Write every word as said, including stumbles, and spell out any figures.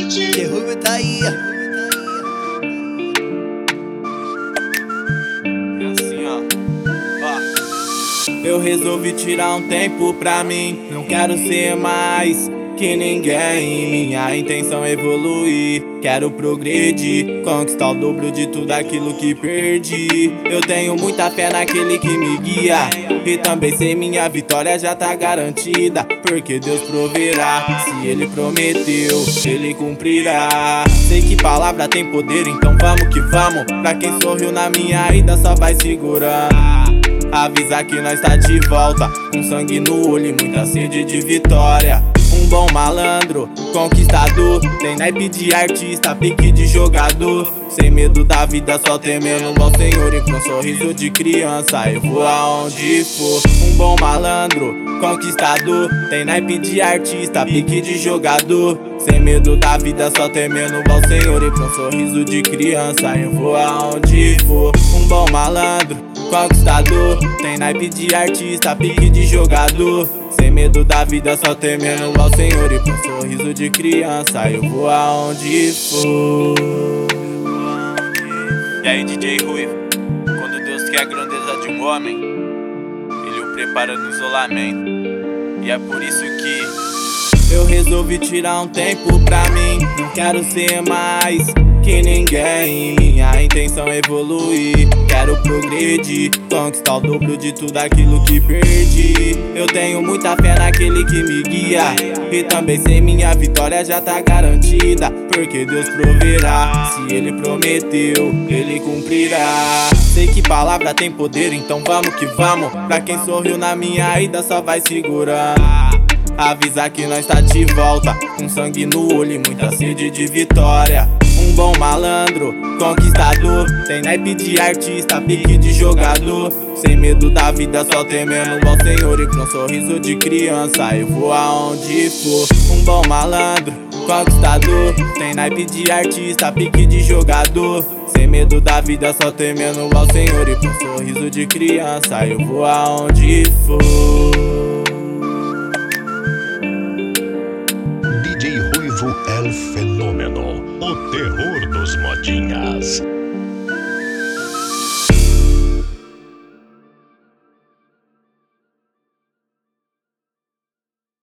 D J Ruivo tá aí. É assim, ó. Ó. Eu resolvi tirar um tempo pra mim. Não quero ser mais que ninguém. Minha intenção é evoluir. Quero progredir, conquistar o dobro de tudo aquilo que perdi. Eu tenho muita fé naquele que me guia. E também sei minha vitória já tá garantida, porque Deus proverá. Se Ele prometeu, Ele cumprirá. Sei que palavra tem poder, então vamos que vamos. Pra quem sorriu na minha ida só vai segurando. Avisa que nós tá de volta, com sangue no olho e muita sede de vitória. Um bom malandro, conquistador, tem naipe de artista, pique de jogador. Sem medo da vida, só temendo ao Senhor. E com um sorriso de criança eu vou aonde for. Um bom malandro, conquistador, tem naipe de artista, pique de jogador. Sem medo da vida, só temendo ao Senhor. E com um sorriso de criança eu vou aonde for. Um bom malandro, conquistador, tem naipe de artista, pique de jogador. Sem medo da vida, só temendo ao Senhor. E com um sorriso de criança eu vou aonde for. E aí, D J Ruivo, quando Deus quer a grandeza de um homem, Ele o prepara no isolamento. E é por isso que eu resolvi tirar um tempo pra mim. Não quero ser mais que ninguém. Minha intenção é evoluir. Quero progredir, conquistar o dobro de tudo aquilo que perdi. Eu tenho muita fé naquele que me guia. E também sei minha vitória já tá garantida, porque Deus proverá. Se Ele prometeu, Ele cumprirá. Sei que palavra tem poder, então vamos que vamos. Pra quem sorriu na minha ida só vai segurando. Avisa que nós tá de volta, com sangue no olho e muita sede de vitória. Um bom malandro, conquistador, tem naipe de artista, pique de jogador. Sem medo da vida, só temendo ao Senhor. E com um sorriso de criança eu vou aonde for. Um bom malandro, conquistador, tem naipe de artista, pique de jogador. Sem medo da vida, só temendo ao Senhor. E com um sorriso de criança eu vou aonde for. D J Ruivo é o fenômeno, o terror dos modinhas.